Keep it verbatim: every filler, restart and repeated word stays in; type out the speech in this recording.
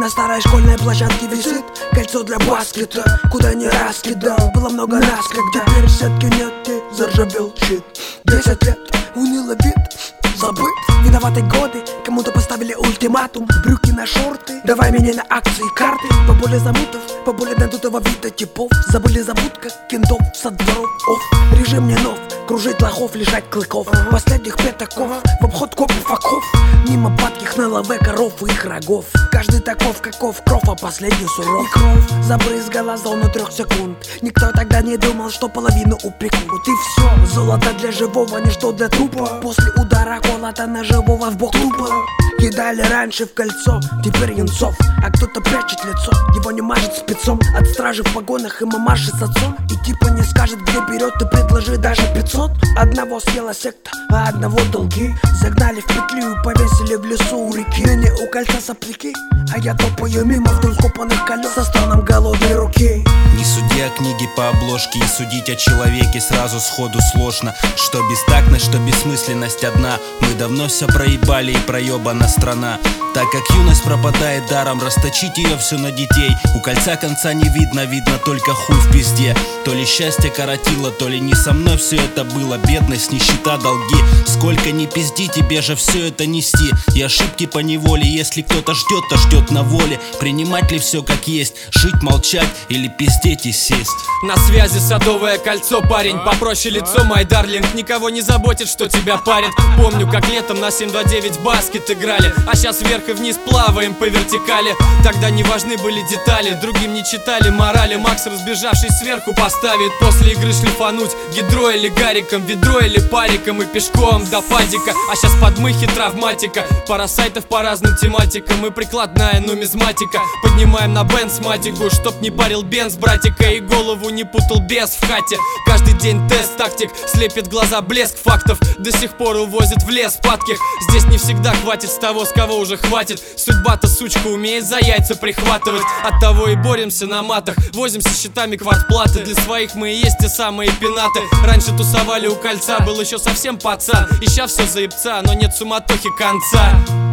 На старой школьной площадке висит кольцо для баскета, куда не раз кидал, было много раз, когда теперь сетки нет и заржавел щит. Десять лет, унылый вид, забыт. Виноваты годы, кому-то поставили ультиматум. Брюки на шорты, давай меня на акции карты. Поболее замутов, поболее надутого вида типов. Забыли забудь, как кентов со дворов. Оф, режим не нов, кружить лохов, лежать клыков. Последних пятаков, в обход копов оков. Мимо падких на лаве коров и их рогов. Каждый таков, каков кров, а последний суров. И кровь забрызгала зону трех секунд. Никто тогда не думал, что половину упекут. И все, золото для живого, ничто для трупа. После удара колота на живого в бок тупо. Кидали раньше в кольцо, теперь юнцов. А кто-то прячет лицо, его не мажет спецом. От стражи в погонах и мамаши с отцом. И типа не скажет, где берет, и предложи даже пятьсот. Одного съела секта, а одного долги. Загнали в петлю и повесили в лесу у реки. Ныне у кольца сопляки, а я топаю мимо вдоль копанных колес со стоном голодной руки. Не суди о книге по обложке, и судить о человеке сразу сходу сложно. Что бестактность, что бессмысленность одна. Мы давно все проебали, и проебана страна. Так как юность пропадает даром, расточить ее все на детей. У кольца конца не видно, видно только хуй в пизде. То ли счастье коротило, то ли не со мной все это было. Бедность, нищета, долги. Сколько ни пизди, тебе же все это нести. И ошибки по неволе, если кто-то ждет, то ждет на воле. Принимать ли все как есть, жить, молчать или пиздеть и сесть. На связи Садовое кольцо, парень, попроще лицо, мой дарлинг. Никого не заботит, что тебя парит. Помню, как летом на семь два девять баскет играли, а сейчас вверх и вниз плаваем по вертикали. Тогда не важны были детали, другим не читали морали. Макс, разбежавшись сверху, поставит после игры шлифануть гидро или гариком, ведро или париком и пешком до падика. А сейчас подмыхи, травматика, пара сайтов по разным тематикам и прикладная нумизматика. Поднимаем на бензматику, чтоб не парил бенз, братика, и голову не путал бес в хате. Каждый день тест тактик, слепит глаза блеск фактов. До сих пор увозят в лес падких. Здесь не всегда хватит с того, с кого уже хватит. Судьба-то, сучка, умеет за яйца прихватывать. От того и боремся на матах, возимся счетами квартплаты. Для своих мы и есть те самые пенаты. Раньше тусовали у кольца, был еще совсем пацан. И ща все заебца, но нет суматохи конца.